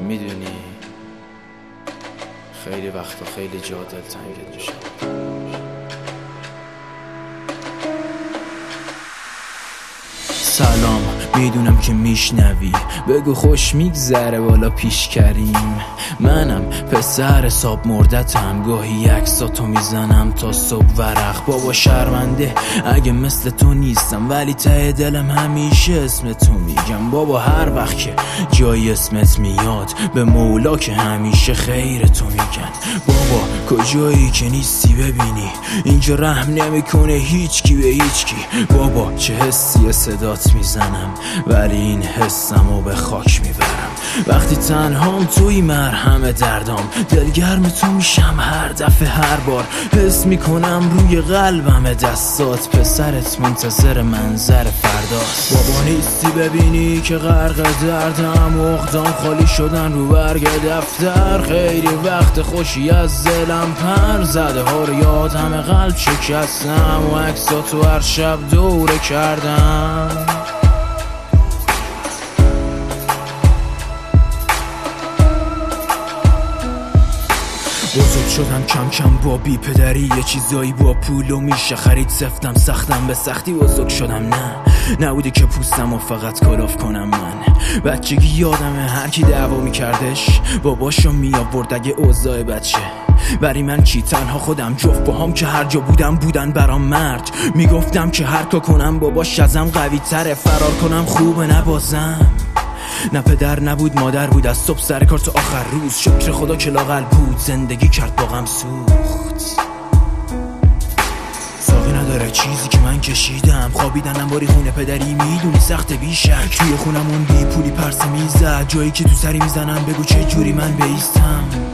میدونی خیلی وقتا خیلی جا دلتنگت میشم. سلام، میدونم که میشنوی، بگو خوش میگذره والا پیش کریم. منم پسر حساب مردتم، گاهی عکساتو میزنم تا صبح ورق. بابا شرمنده اگه مثل تو نیستم، ولی ته دلم همیشه اسم تو میگم. بابا هر وقت که جای اسمت میاد، به مولا که همیشه خیر تو میگن. بابا کجایی که نیستی ببینی، اینجا رحم نمیکنه هیچکی به هیچکی. بابا چه حسی صدات میزنم، ولی این حسمو به خاک میبرم. وقتی تنهام توی مرهم دردام، دلگرم تو میشم هر دفعه هر بار. حس میکنم روی قلبم دستات، پسرت منتظر منظر فرداست. بابا نیستی ببینی که غرق دردم، اقدام خالی شدن رو برگ دفتر. خیلی وقت خوشی از دلم پر زده ها رو یادم، قلب شکستم و عکساتو هر شب دوره کردم. بزرگ شدم کم کم با بی پدری، یه چیزایی با پولو میشه خرید. سفتم سختم به سختی بزرگ شدم، نبوده که پوستم و فقط کلاف کنم. من بچگی یادمه هر کی دعوا میکردش باباشو میآورد اگه اوضاع بچه. ولی من کی تنها خودم جفت باهام که هر جا بودن برام مرد. میگفتم که هر کا کنم باباش ازم قوی تره، فرار کنم خوبه نبازم. نه پدر نبود مادر بود، از صبح سر کار تا آخر روز. شکر خدا که لااقل بود، زندگی کرد با غم سوخت. ساقی نداره چیزی که من کشیدم، خوابیدنم باری خونه پدری میدونی سخت بیشک. توی خونمون بی پولی پرسه میزد، جایی که تو سری میزنن بگو چه جوری من بیستم.